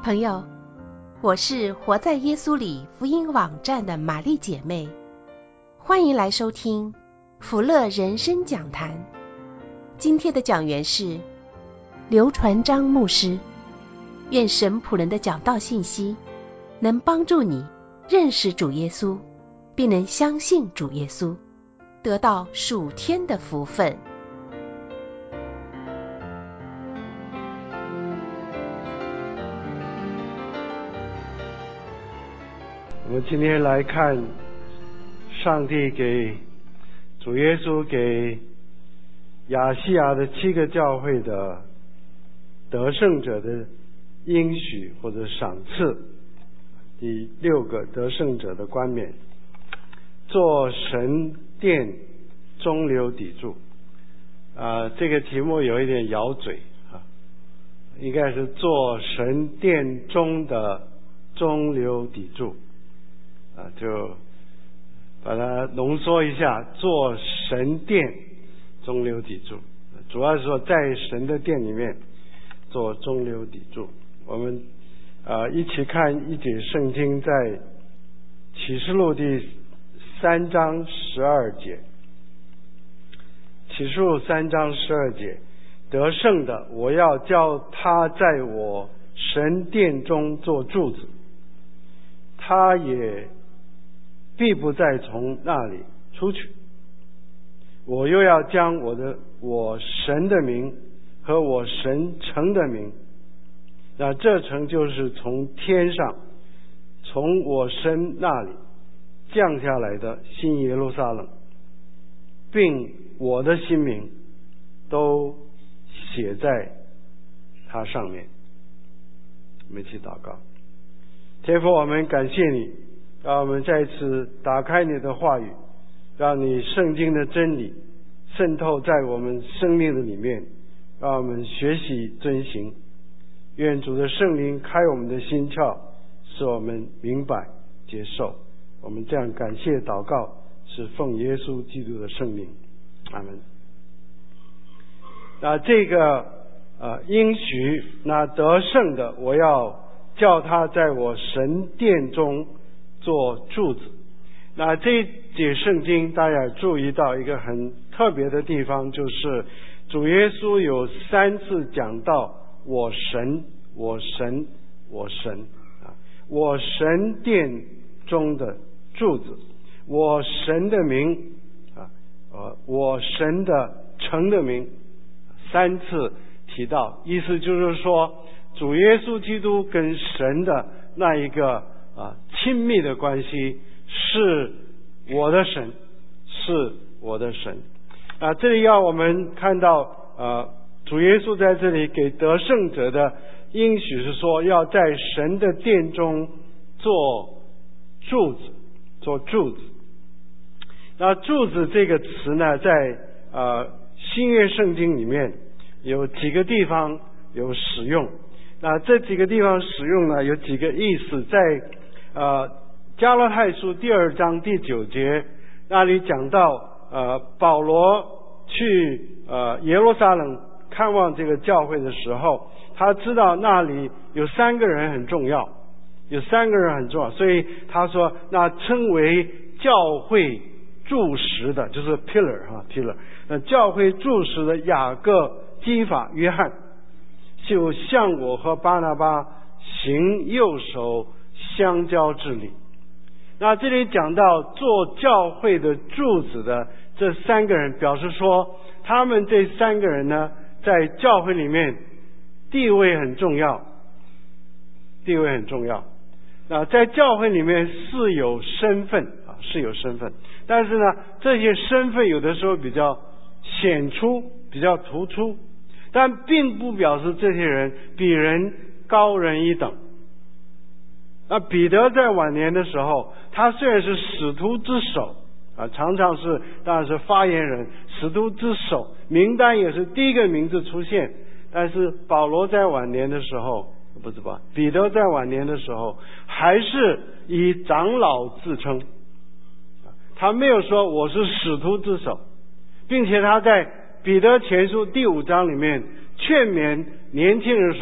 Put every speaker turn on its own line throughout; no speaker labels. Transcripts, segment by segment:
朋友，我是活在耶稣里福音网站的玛丽姐妹，欢迎来收听福乐人生讲坛。今天的讲员是刘传章牧师。愿神仆人的讲道信息能帮助你认识主耶稣，并能相信主耶稣，得到属天的福分。
我们今天来看上帝给主耶稣给亚细亚的7个教会的得胜者的应许或者赏赐。第6个得胜者的冠冕，做神殿中流砥柱。这个题目有一点咬嘴应该是做神殿中的中流砥柱。就把它浓缩一下，做神殿中流砥柱，主要是说在神的殿里面做中流砥柱。我们一起看一节圣经，在启示录第3章12节。启示录3章12节，得胜的，我要叫他在我神殿中做柱子，他也必不再从那里出去。我又要将我神的名和我神城的名，那这城就是从天上从我神那里降下来的新耶路撒冷，并我的新名都写在它上面。我们一起祷告。天父，我们感谢你，让我们再次打开你的话语，让你圣经的真理渗透在我们生命的里面，让我们学习遵行。愿主的圣灵开我们的心窍，使我们明白接受。我们这样感谢祷告，是奉耶稣基督的圣名，阿们。那这个应许，那得胜的，我要叫他在我神殿中做柱子。那这一节圣经大家注意到一个很特别的地方，就是主耶稣有3次讲到我神我神我神我神殿中的柱子，我神的名我神的城的名，3次提到，意思就是说主耶稣基督跟神的那一个亲密的关系是我的神，是我的神。这里要我们看到主耶稣在这里给得胜者的应许是说，要在神的殿中做柱子，做柱子。那柱子这个词呢，在新约圣经里面有几个地方有使用。那这几个地方使用呢，有几个意思。在加拉太书第2章第9节那里讲到保罗去耶路撒冷看望这个教会的时候，他知道那里有3个人很重要，所以他说那称为教会柱石的，就是 pillar。 教会柱石的雅各、基法、约翰，就像我和巴拿巴行右手相交之礼。那这里讲到做教会的柱子的这3个人，表示说他们这3个人呢，在教会里面地位很重要。那在教会里面是有身份，但是呢，这些身份有的时候比较显出，比较突出，但并不表示这些人比人高人一等。那彼得在晚年的时候，他虽然是使徒之首常常是当然是发言人，使徒之首，名单也是第一个名字出现。但是保罗在晚年的时候，彼得在晚年的时候还是以长老自称，他没有说我是使徒之首，并且他在彼得前书第5章里面劝勉年轻人说，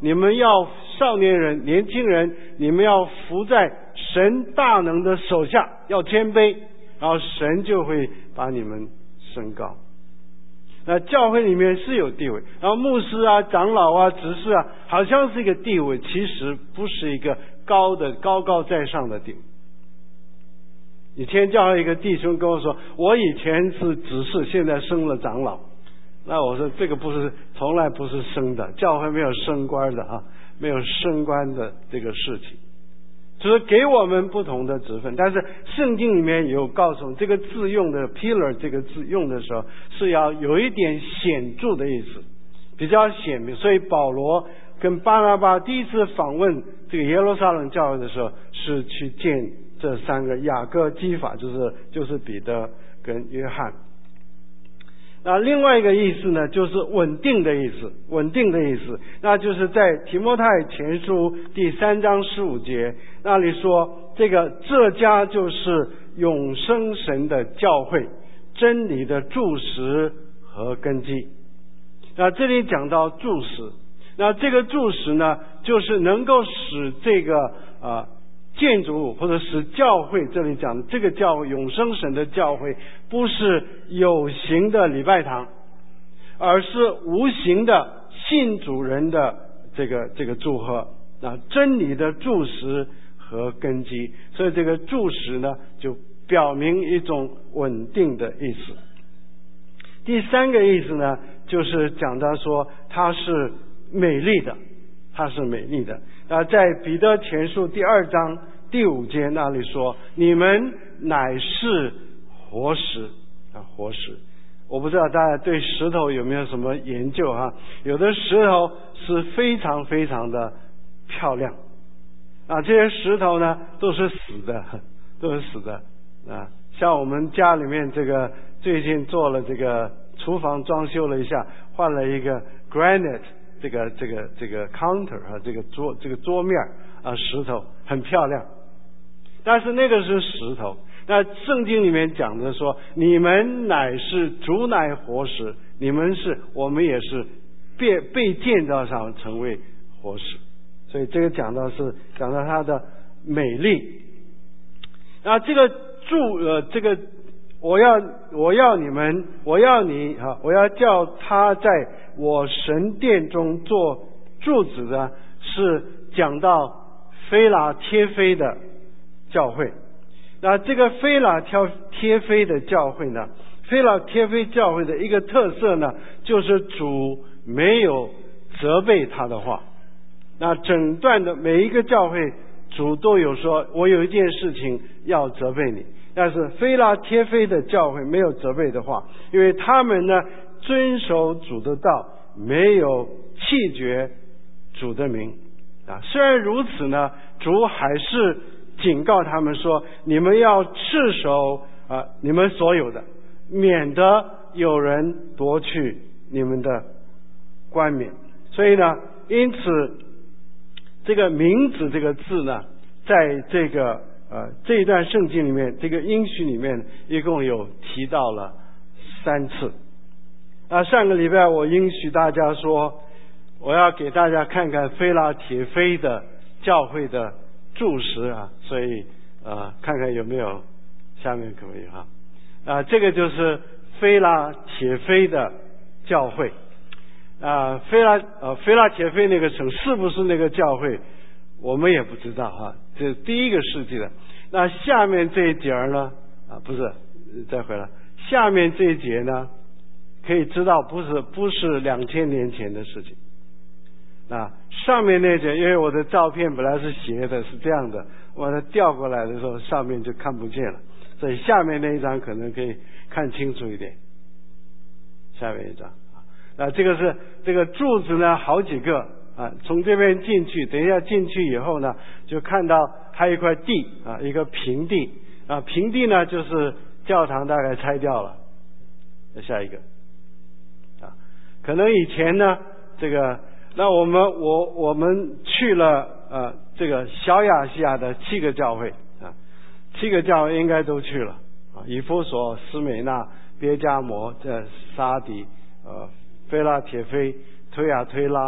你们要少年人、年轻人，你们要服在神大能的手下，要谦卑，然后神就会把你们升高。那教会里面是有地位，然后牧师啊、长老啊、执事啊，好像是一个地位，其实不是一个高高在上的地位。以前教会一个弟兄跟我说，我以前是执事，现在升了长老。那我说这个从来不是升的，教会没有升官的啊，没有升官的这个事情，就是给我们不同的职分。但是圣经里面有告诉我们，这个字用的 pillar 这个字用的时候是要有一点显著的意思，比较显明。所以保罗跟巴拿巴第一次访问这个耶路撒冷教会的时候，是去见这三个雅各基法，就是彼得跟约翰。那另外一个意思呢，就是稳定的意思，稳定的意思，那就是在提摩太前书第3章15节那里说，这家就是永生神的教会，真理的柱石和根基。那这里讲到柱石，那这个柱石呢，就是能够使这个建筑物或者使教会，这里讲的这个教会永生神的教会，不是有形的礼拜堂，而是无形的信主人的这个祝贺，真理的柱石和根基。所以这个柱石呢，就表明一种稳定的意思。第三个意思呢，就是讲到说它是美丽的，它是美丽的。在彼得前书第2章第5节那里说，你们乃是活石活石。我不知道大家对石头有没有什么研究哈？有的石头是非常非常的漂亮这些石头呢都是死的像我们家里面最近做了这个厨房装修了一下，换了一个 granite这个 counter 这个桌面石头很漂亮，但是那个是石头。那圣经里面讲的说，你们乃是主乃活石，我们也是被建造上成为活石。所以这个讲到它的美丽。那这个我要叫他在我神殿中做柱子的，是讲到菲拉帖菲的教会。那这个菲拉帖菲的教会呢，菲拉帖菲教会的一个特色呢，就是主没有责备他的话。那整段的每一个教会，主都有说，我有一件事情要责备你。但是菲拉帖菲的教会没有责备的话，因为他们呢遵守主的道，没有弃绝主的名虽然如此呢，主还是警告他们说，你们要持守你们所有的，免得有人夺去你们的冠冕。所以呢，因此这个名字这个字呢，在这一段圣经里面，这个应许里面一共有提到了3次。上个礼拜我应许大家说，我要给大家看看菲拉帖菲的教会的柱石所以看看有没有下面可以这个就是菲拉帖菲的教会菲拉帖菲那个城是不是那个教会，我们也不知道这是第1个世纪的。那下面这一节呢不是，再回来，下面这一节呢，可以知道不是2000年前的事情。上面那节，因为我的照片本来是斜的，是这样的，我把它调过来的时候，上面就看不见了，所以下面那一张可能可以看清楚一点。下面一张这个柱子呢，好几个从这边进去，等一下进去以后呢，就看到还有一块地一个平地平地呢就是教堂大概拆掉了。下一个可能以前呢那我们去了这个小亚细亚的7个教会7个教会应该都去了以弗所、斯美纳、别迦摩、撒底、菲拉帖菲、推雅推拉，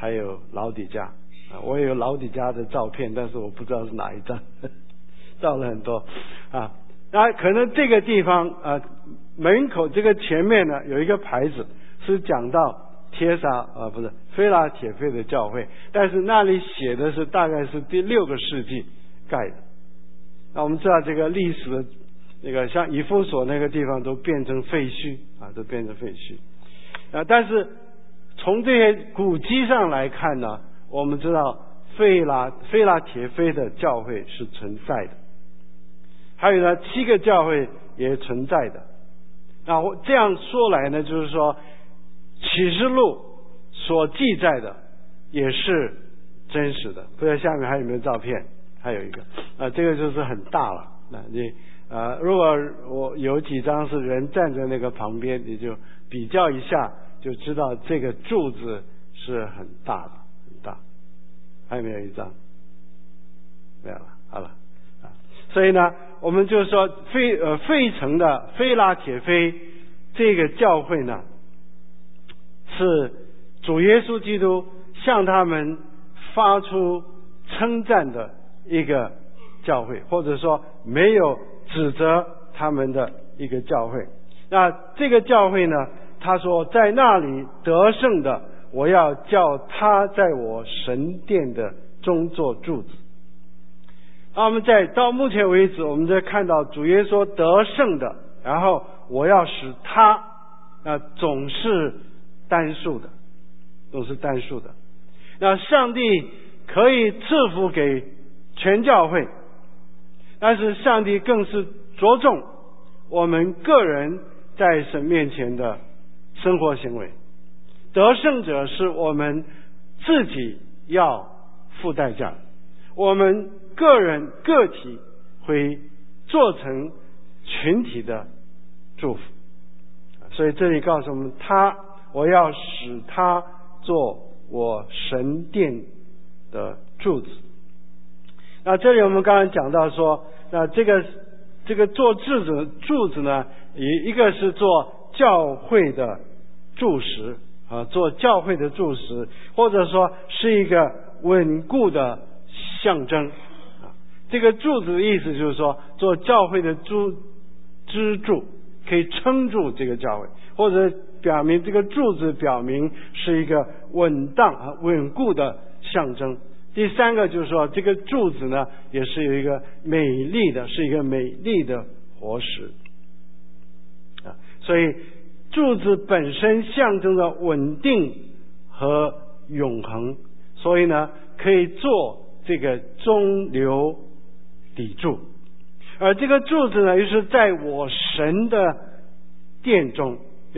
还有老底嘉我也有老底嘉的照片，但是我不知道是哪一张照了很多那可能这个地方门口这个前面呢有一个牌子是讲到菲拉铁菲的教会，但是那里写的是大概是第6个世纪盖的。那我们知道这个历史的那个像以弗所那个地方都变成废墟都变成废墟但是从这些古迹上来看呢，我们知道菲拉铁菲的教会是存在的，还有呢7个教会也存在的。那这样说来呢，就是说启示录所记载的也是真实的。不知道下面还有没有照片？还有一个这个就是很大了。如果我有几张是人站在那个旁边，你就比较一下，就知道这个柱子是很大的，很大。还有没有一张？没有了，好了所以呢，我们就说费城的菲拉铁菲这个教会呢，是主耶稣基督向他们发出称赞的一个教会，或者说没有指责他们的一个教会。那这个教会呢，他说在那里得胜的，我要叫他在我神殿的中做柱子。那我们到目前为止，我们在看到主耶稣得胜的，然后我要使他总是单数的，都是单数的。那上帝可以赐福给全教会，但是上帝更是着重我们个人在神面前的生活行为。得胜者是我们自己要付代价，我们个体会做成群体的祝福。所以这里告诉我们，我要使他做我神殿的柱子。那这里我们刚刚讲到说，那这个做柱子呢，一个是做教会的柱石做教会的柱石，或者说是一个稳固的象征这个柱子的意思就是说，做教会的支柱，可以撑住这个教会，或者表明这个柱子表明是一个稳固的象征。第三个就是说，这个柱子呢，也是有一个是一个美丽的活石所以柱子本身象征着稳定和永恒，所以呢，可以做这个中流砥柱。而这个柱子呢，又是在我神的殿中，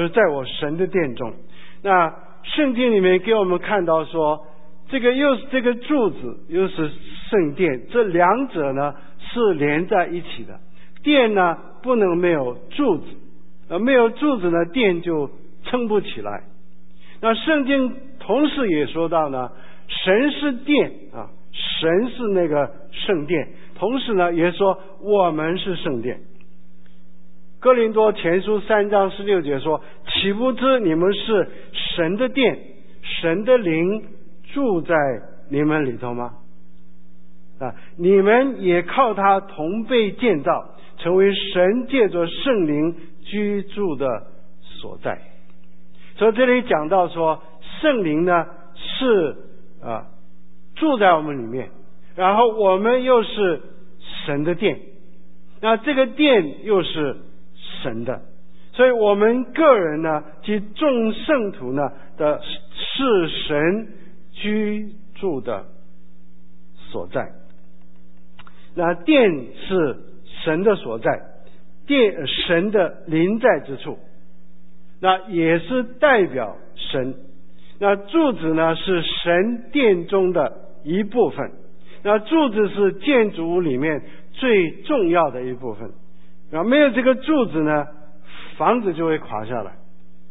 那圣经里面给我们看到说，这个柱子又是圣殿，这两者呢是连在一起的。殿呢不能没有柱子，没有柱子呢，殿就撑不起来。那圣经同时也说到呢，神是殿神是那个圣殿，同时呢也说我们是圣殿。哥林多前书3章16节说，岂不知你们是神的殿，神的灵住在你们里头吗？你们也靠他同被建造，成为神借着圣灵居住的所在。所以这里讲到说，圣灵呢是住在我们里面，然后我们又是神的殿，那这个殿又是神的，所以我们个人呢及众圣徒呢是神居住的所在。那殿是神的所在，神的临在之处，那也是代表神。那柱子呢是神殿中的一部分，那柱子是建筑物里面最重要的一部分，然后没有这个柱子呢，房子就会垮下来。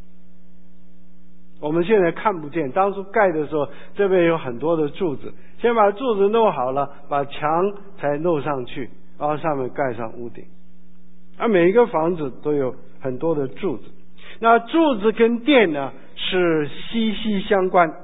我们现在看不见，当初盖的时候这边有很多的柱子，先把柱子弄好了，把墙才弄上去，然后上面盖上屋顶。而每一个房子都有很多的柱子，那柱子跟殿呢是息息相关。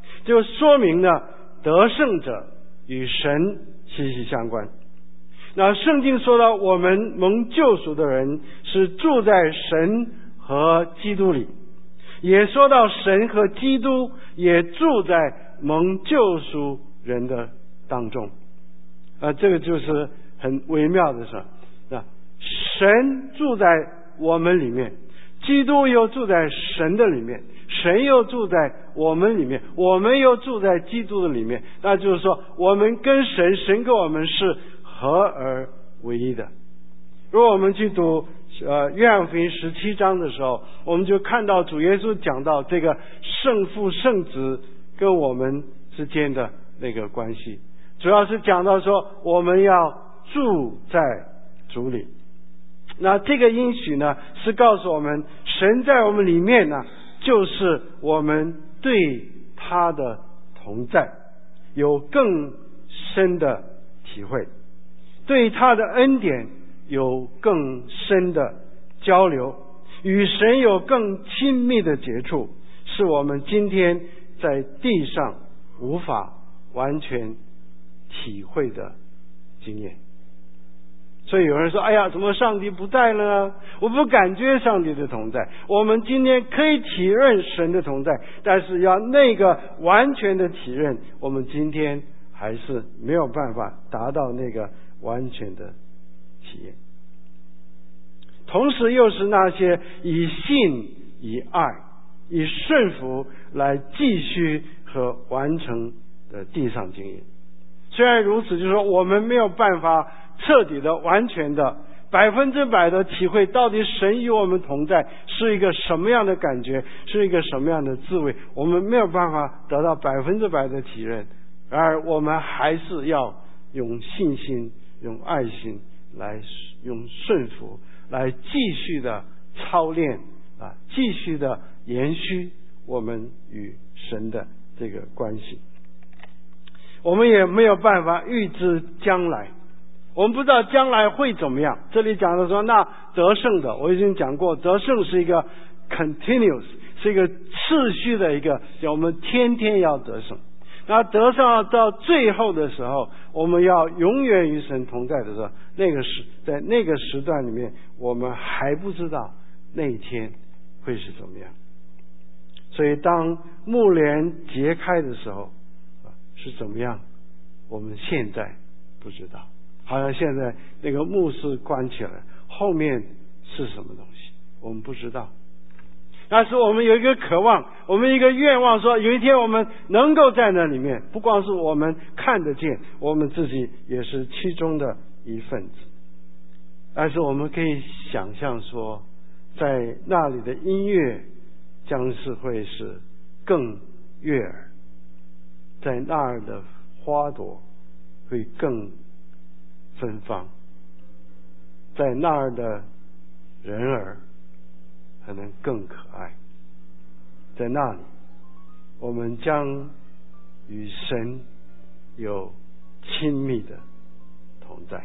就说明呢，得胜者与神息息相关。那圣经说到，我们蒙救赎的人是住在神和基督里，也说到神和基督也住在蒙救赎人的当中。这个就是很微妙的事。神住在我们里面，基督又住在神的里面，神又住在我们里面，我们又住在基督的里面。那就是说，我们跟神，神跟我们是合而为一的。如果我们去读约翰福音17章的时候，我们就看到主耶稣讲到这个圣父圣子跟我们之间的那个关系，主要是讲到说我们要住在主里。那这个应许呢，是告诉我们神在我们里面呢，就是我们对他的同在有更深的体会，对他的恩典有更深的交流，与神有更亲密的接触，是我们今天在地上无法完全体会的经验。所以有人说，哎呀，怎么上帝不在了呢？我不感觉上帝的同在。我们今天可以体认神的同在，但是要那个完全的体认，我们今天还是没有办法达到那个完全的体验。同时又是那些以信、以爱、以顺服来继续和完成的地上经验。虽然如此，就是说我们没有办法彻底的、完全的、100%的体会到底神与我们同在是一个什么样的感觉，是一个什么样的滋味，我们没有办法得到100%的体认。然而我们还是要用信心、用爱心来用顺服来继续的操练继续的延续我们与神的这个关系。我们也没有办法预知将来，我们不知道将来会怎么样。这里讲的说，那得胜的，我已经讲过，得胜是一个 continuous， 是一个持续的一个，我们天天要得胜。那得胜到最后的时候，我们要永远与神同在的时候，在那个时段里面，我们还不知道那一天会是怎么样。所以当幕帘揭开的时候是怎么样，我们现在不知道。好像现在那个幕是关起来，后面是什么东西我们不知道。但是我们有一个渴望，我们一个愿望，说有一天我们能够在那里面，不光是我们看得见，我们自己也是其中的一份子。但是我们可以想象说，在那里的音乐将是会是更悦耳，在那儿的花朵会更芬芳，在那儿的人儿可能更可爱。在那里我们将与神有亲密的同在。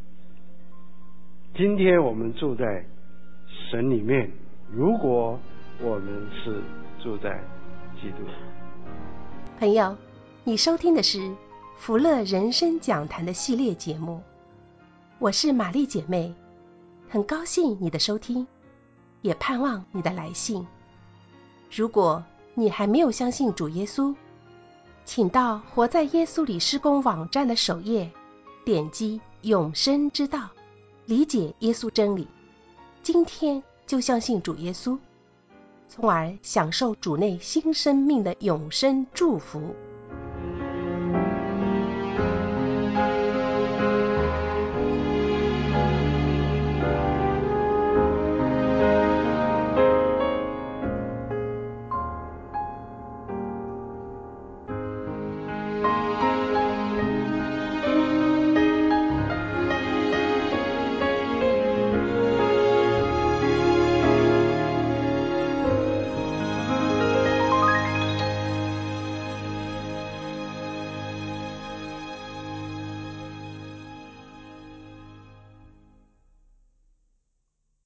今天我们住在神里面，如果我们是住在基督。
朋友，你收听的是福乐人生讲坛的系列节目，我是玛丽姐妹，很高兴你的收听，也盼望你的来信。如果你还没有相信主耶稣，请到活在耶稣里施工网站的首页，点击永生之道，理解耶稣真理，今天就相信主耶稣，从而享受主内新生命的永生祝福。